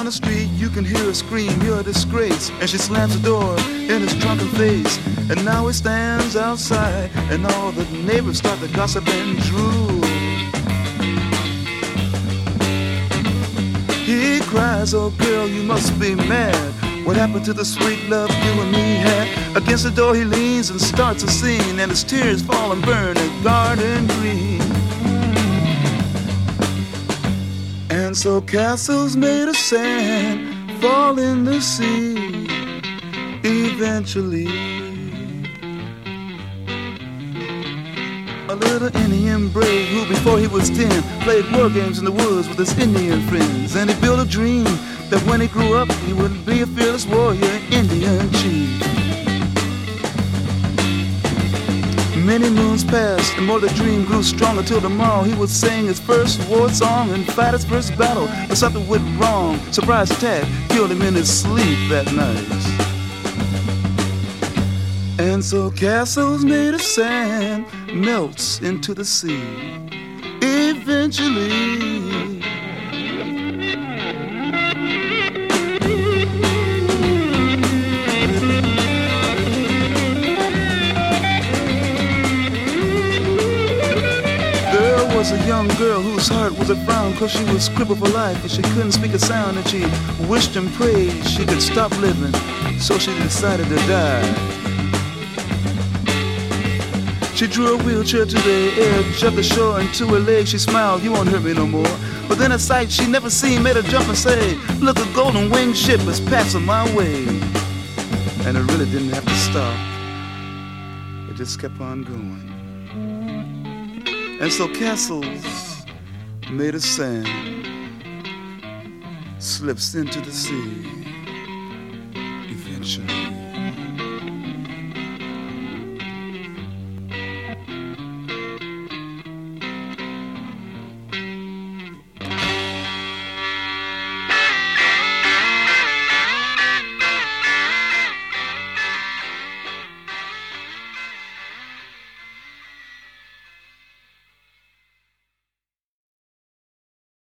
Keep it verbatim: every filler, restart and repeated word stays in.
the street, you can hear her scream, you're a disgrace. And she slams the door in his drunken face. And now he stands outside, and all the neighbors start to gossip and drool. He cries, oh girl, you must be mad. What happened to the sweet love you and me had? Against the door he leans and starts a scene, and his tears fall and burn a garden green. And so castles made of sand fall in the sea eventually. A little Indian brave who before he was ten played war games in the woods with his Indian friends. And he built a dream that when he grew up he would be a fearless warrior, Indian chief. Many moons passed and more the dream grew stronger till tomorrow he would sing his first war song and fight his first battle. But something went wrong, surprise attack killed him in his sleep that night. And so castles made of sand melts into the sea eventually. There was a young girl whose heart was a frown, cause she was crippled for life and she couldn't speak a sound, and she wished and prayed she could stop living, so she decided to die. She drew a wheelchair to the edge of the shore, and to her legs she smiled, you won't hurt me no more. But then a sight she never seen made her jump and say, look, a golden winged ship is passing my way. And it really didn't have to stop, it just kept on going. And so castles made of sand slips into the sea eventually.